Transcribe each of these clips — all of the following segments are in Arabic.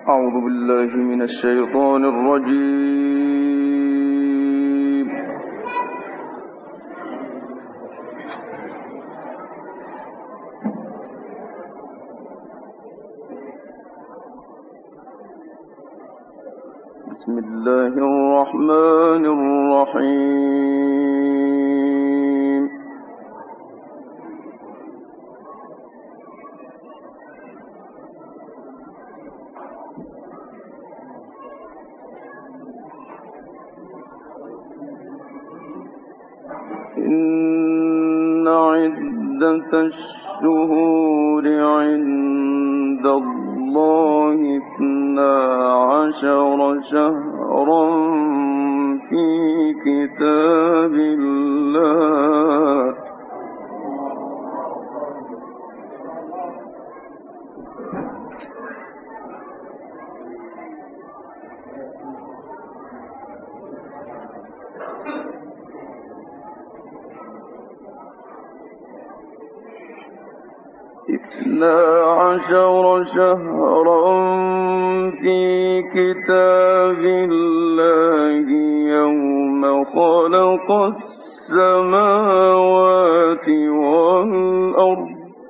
أعوذ بالله من الشيطان الرجيم. بسم الله الرحمن الرحيم. إن عدة الشهور عند الله 12 شهرا في كتاب الله في كتاب الله يوم خلق السماوات والأرض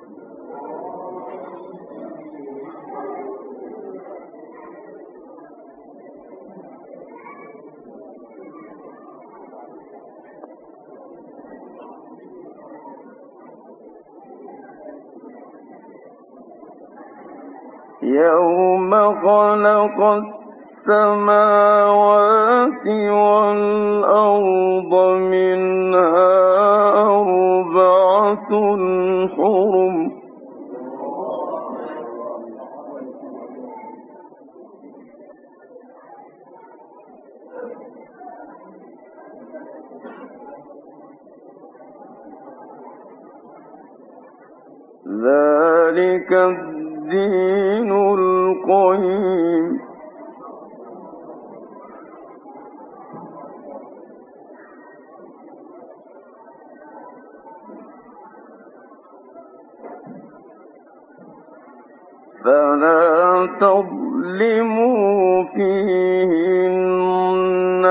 منها 4 حرم ذلك الدين القيم. فلا تظلموا فيهن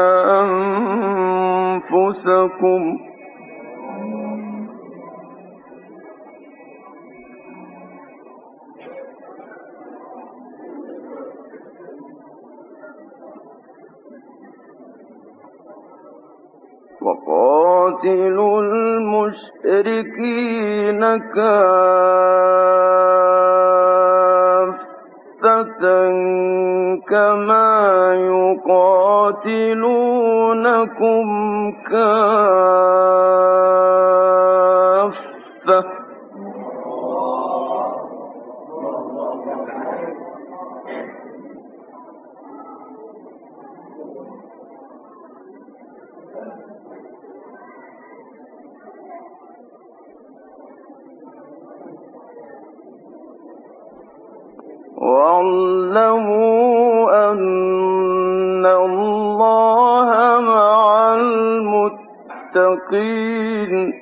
أنفسكم وقاتلوا المشركين كافة كما يقاتلونكم كافة واعلموا أن الله مع المتقين.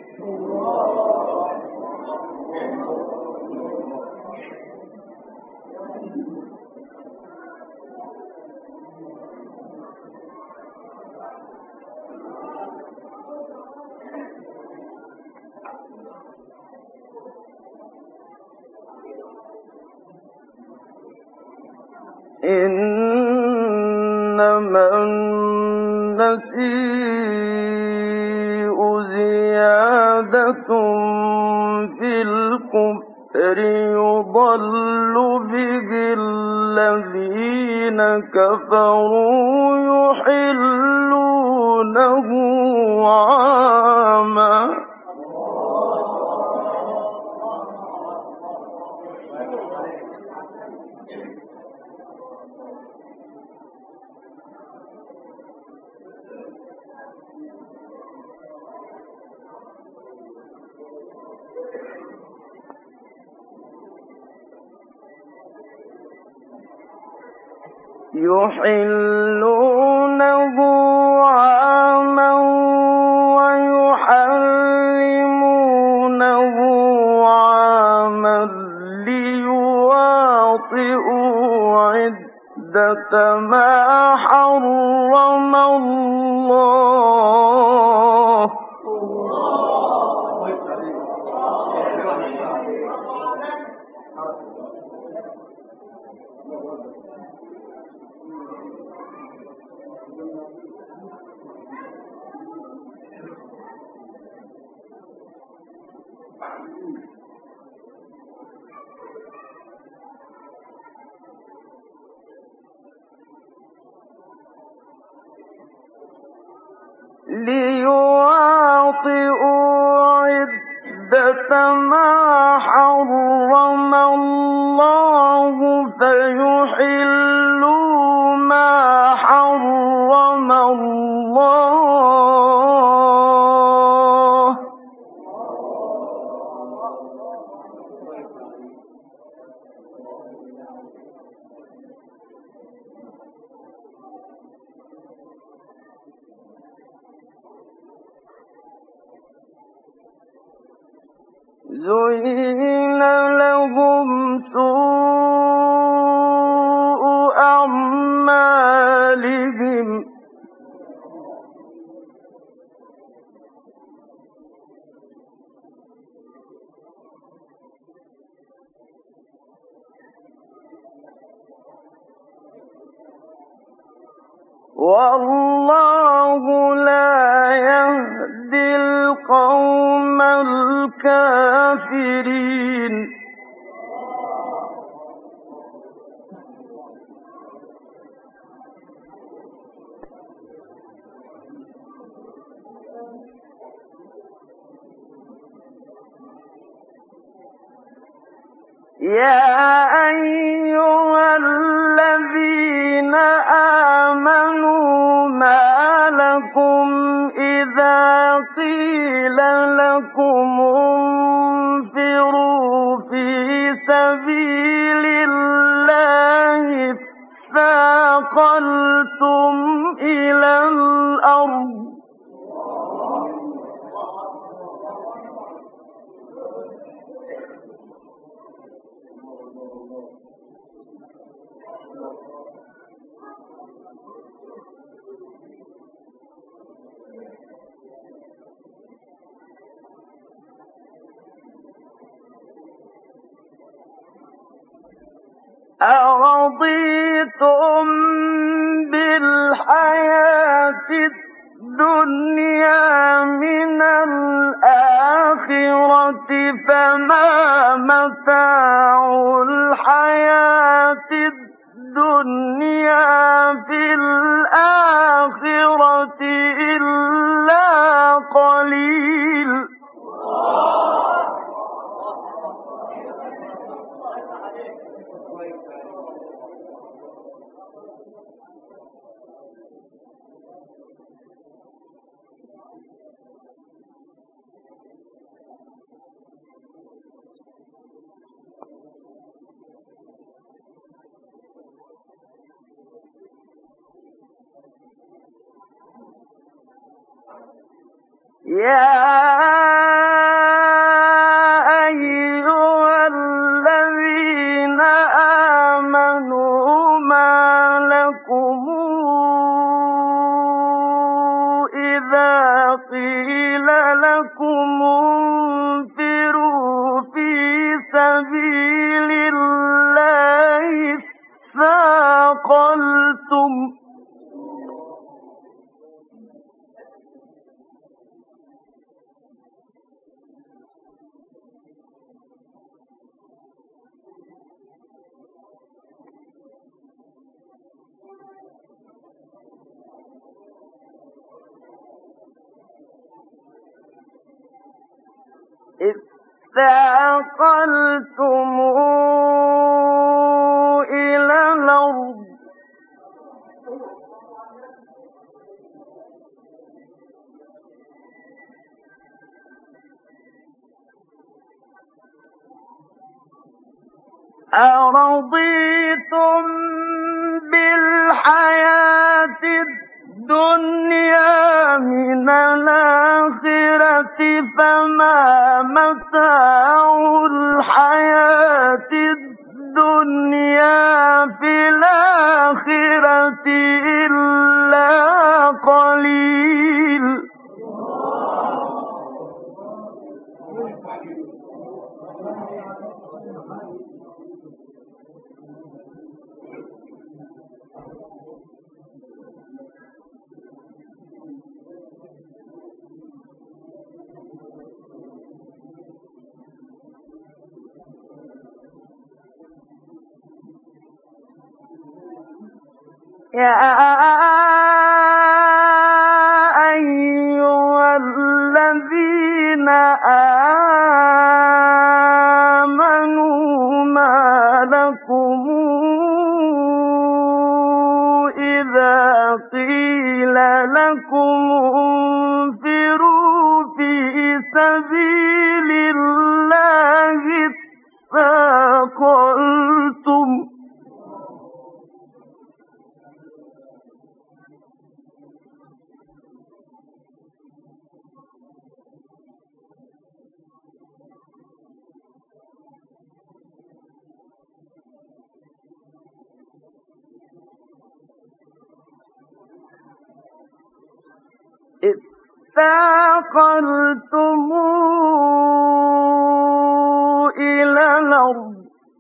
إنما النسيء زيادة في الكفر يضل به الذين كفروا يحلونه عاما يحلونه عاما ويحرمونه عاما ليواطئوا عدة عدة ما حرم الله ليواطئوا عدة ما حرم الله فيحلوا ما حرم الله زين لهم سوء أعمالهم والله لا يهدي القوم الكافرين يا أيها الذين آمنوا ما لكم إذا قيل لكم انفروا في سبيل الله اثاقلتم إلى الأرض أرضيتم بالحياة الدنيا من الآخرة فما متاع الحياة الدنيا في الآخرة إلا قليل يا أيها الذين آمنوا ما لكم إذا قيل لكم انفروا في سبيل الله اثاقلتم إلى الأرض أرضيتم بالحياة الدنيا من الآخرة فما متاع الحياة الدنيا في الآخرة يا أيها الذين آمنوا ما لكم إذا قيل لكم انفروا في سبيل الله اثاقلتم إلى الأرض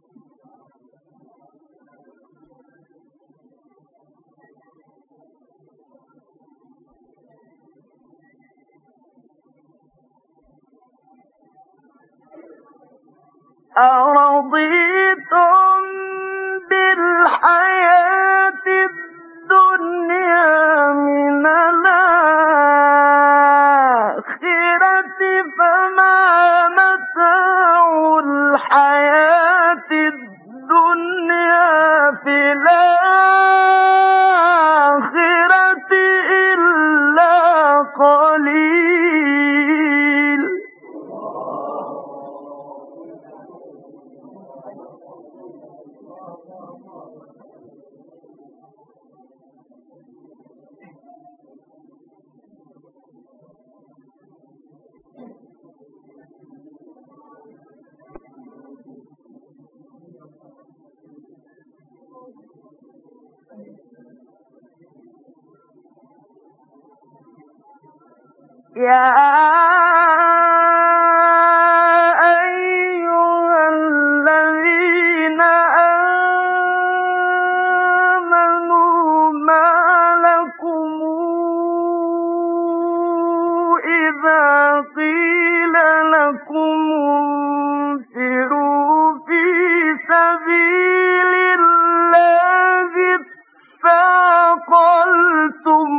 أرضيتم بالحياة الدنيا من الآخرة فما متاع الحياة الدنيا في الآخرة إلا قليل يا أيها الذين آمنوا ما لكم إذا قيل لكم انفروا في سبيل الله اثاقلتم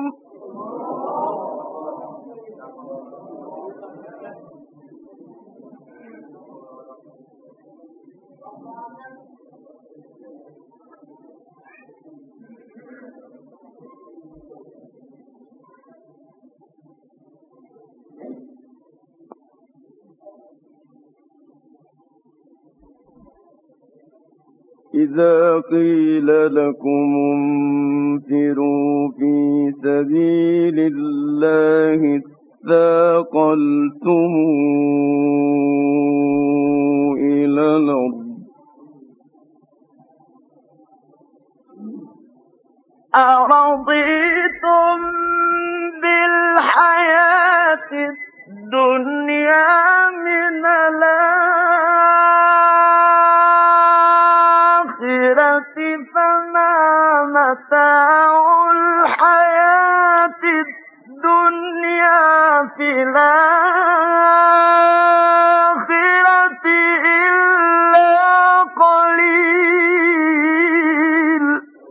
إذا قيل لكم انفروا في سبيل الله اثاقلتم إلى الأرض أرضيتم بالحياة الدنيا من الآخرة فما متاع الحياة الدنيا في الآخرة إلا قليل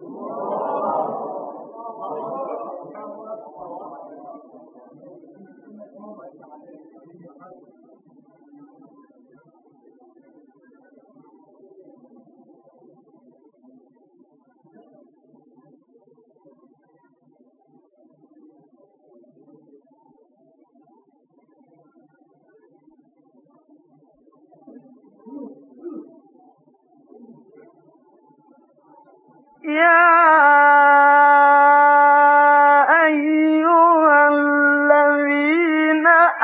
يا أيها الذين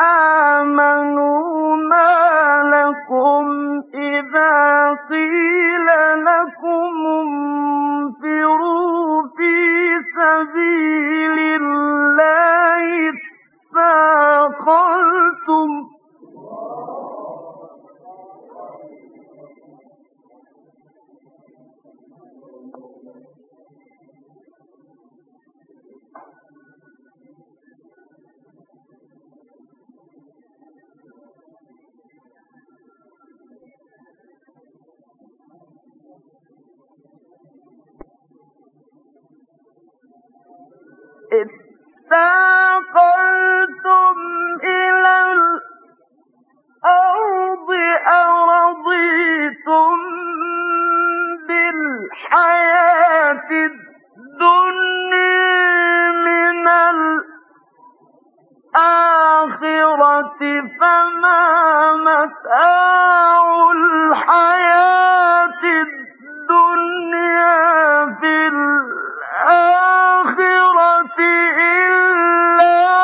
آمنوا ما لكم إذا قيل لكم انفروا في سبيل الله اثاقلتم اثاقلتم إلى الأرض أرضيتم بالحياة الدنيا من الآخرة فما متاع الحياة الدنيا في الآخرة إلا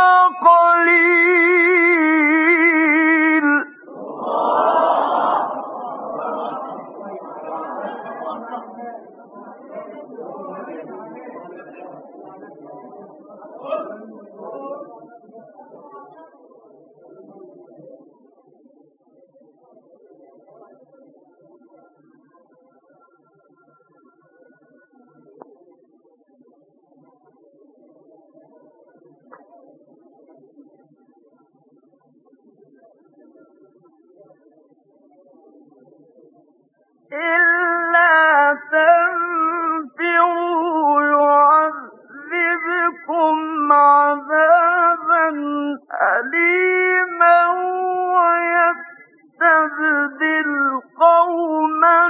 قليل. إلا تنفروا يعذبكم عذابا أليما ويستبدل قوما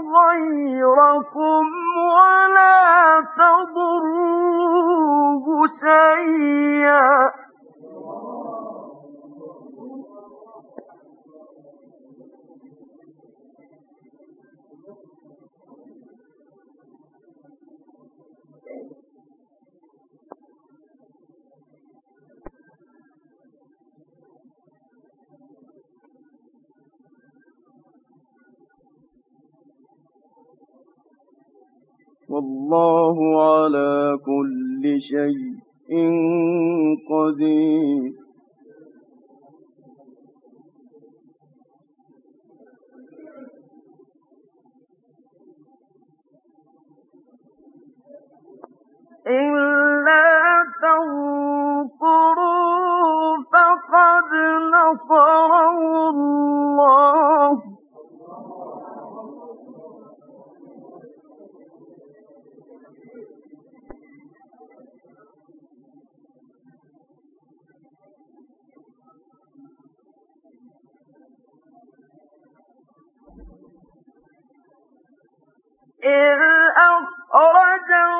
غيركم ولا تضروه شيئا. والله على كل شيء قدير. إلا تنصروا فقد نصره الله إذ أخرجه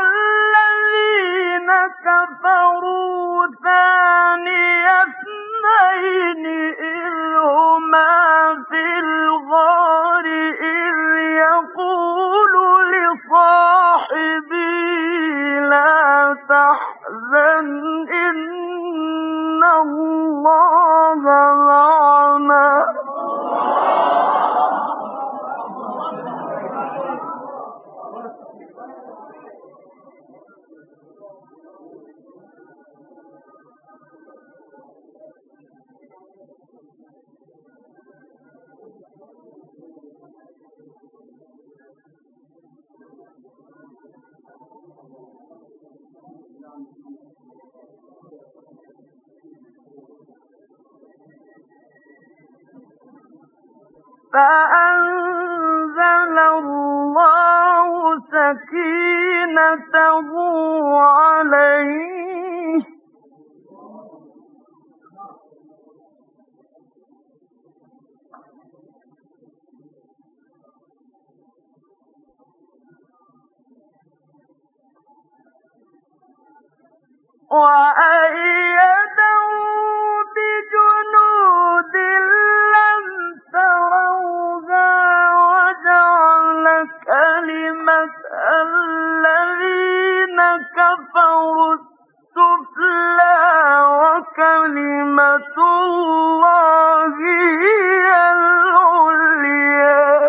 الذين كفروا ثاني اثنين إذ هما في الغار إذ يقول لصاحبه لا تحزن إن الله معنا. فأنزل الله سكينته عليه وأيده بجنود لم تروها وجعل كلمة الذين كفروا السفلى وكلمة الله هي العليا.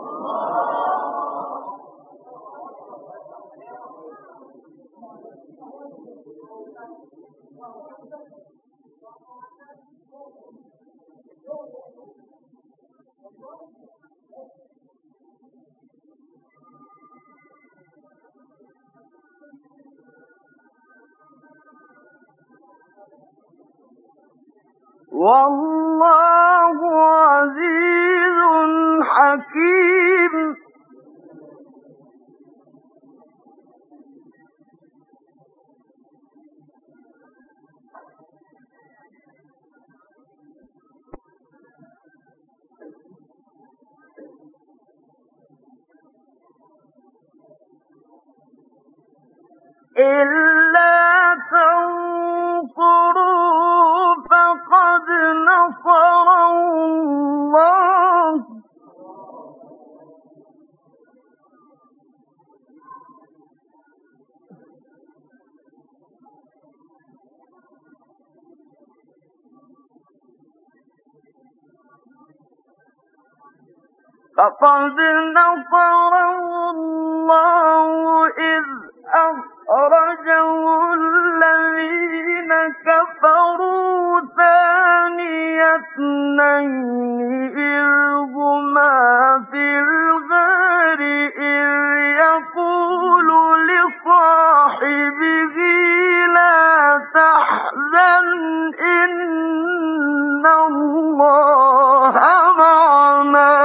والله عزيز حكيم. إلا تنصروا فقد نصره الله إذ أخرجه الذين كفروا ثاني اثنين إذ هما في الغار إذ يقول لصاحبه لا تحزن إن الله معنا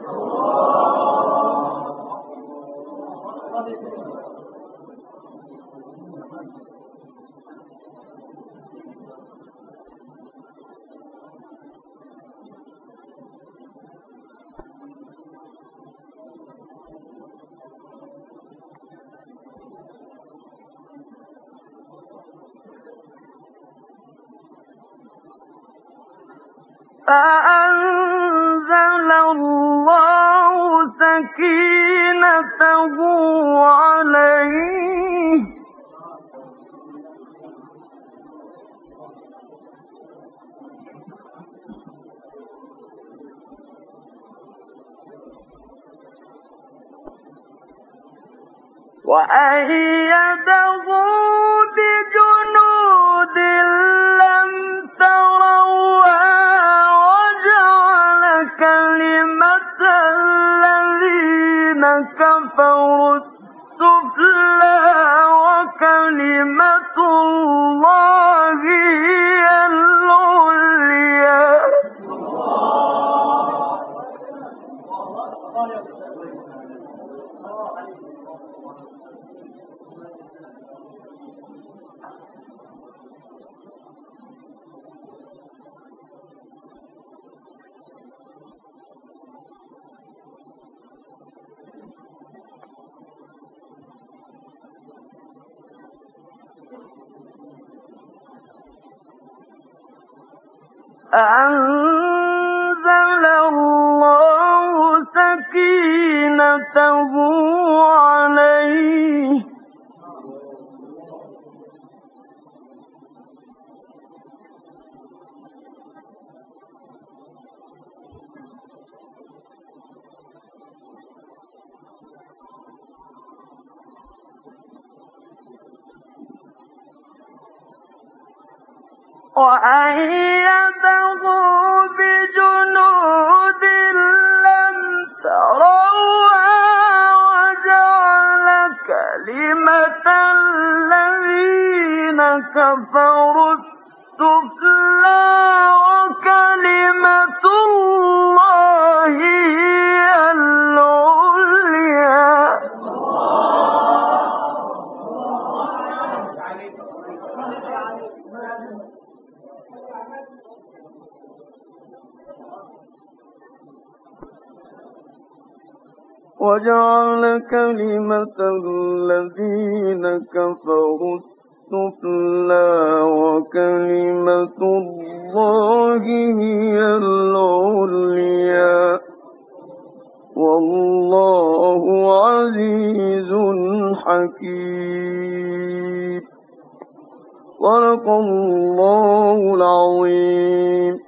فأنزل الله سكينته عليه وأيده بجنود لم تروها كلمة الذين كفروا السفلى وكلمة الله هي العليا أنزل الله سكينته عليه وأيده بجنود لم تروها وجعل كلمة الذين كفروا السفلى وكلمة الله هي العليا وجعل كلمة الذين كفروا السفلى وكلمة الله هي العليا والله عزيز حكيم صدق الله العظيم.